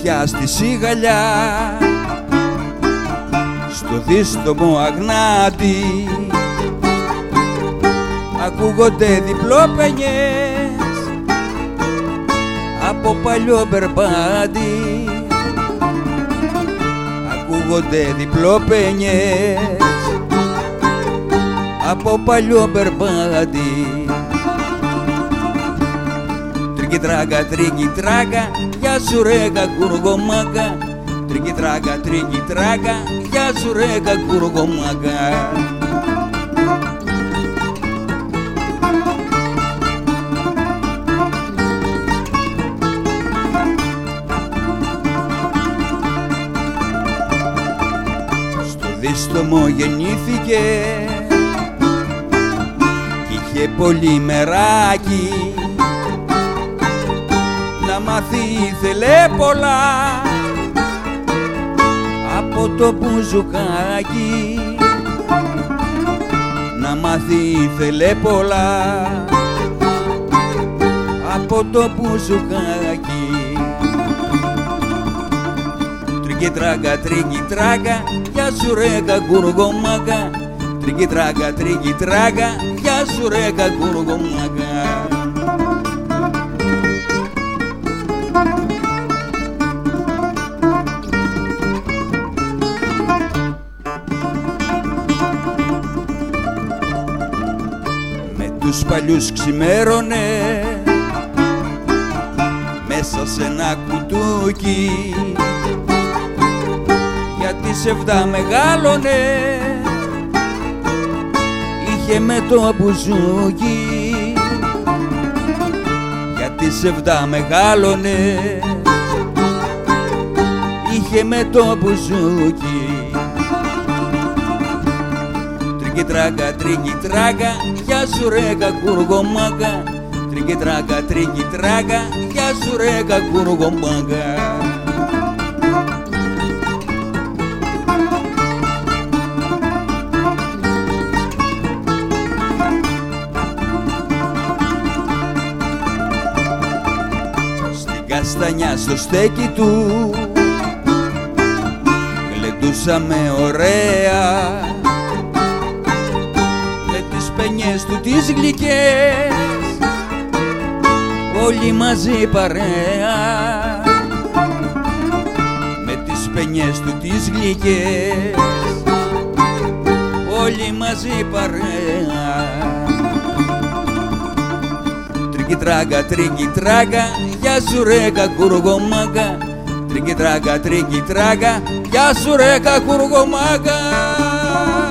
φωτιά στη σιγαλιά, στο δίστομο αγνάτι ακούγονται διπλόπαινιες από παλιό περπάτι. Ακούγονται διπλόπαινιες από παλιό περπάτι. Τρίκι τράγκα, τρίκι τράγκα, γεια σου ρε κακουργομάκα. Τρίκι τράγκα, τρίκι τράγκα, γεια σου ρε κακουργομάκα. Στο δίστομο γεννήθηκε κι είχε πολύ μεράκι, να μάθει ήθελε πολλά από το μπουζουκάκι. Να μάθει ήθελε πολλά από το μπουζουκάκι. Τρίκι τράγκα, τρίκι τράγκα, γεια σου ρε κακουργομάκα. Τρίκι τράγκα, τρίκι τράγκα, γεια σου ρε κακουργομάκα. Τους παλιούς ξημέρωνε μέσα σε ένα κουτούκι, γιατί σεβδά μεγάλωνε είχε με το μπουζούκι. Γιατί σεβδά μεγάλωνε είχε με το μπουζούκι. Τρίκι τράγκα, τρίκι τράγκα, γεια σου ρε κακουργομάκα. Τρίκι τράγκα, τρίκι τράγκα, γεια σου ρε κακουργομάκα. Στην καστανιά στο στέκι του γλεντούσαμε ωραία, παινιές του τις γλυκές, όλοι μαζί παρέα. Με τις παινιές του τις γλυκές, όλοι μαζί παρέα. Τρίκι τράγκα, τρίκι τράγκα, γεια σου ρε κακουργομάκα. Τρίκι τράγκα, τρίκι τράγκα, γεια σου ρε κακουργομάκα.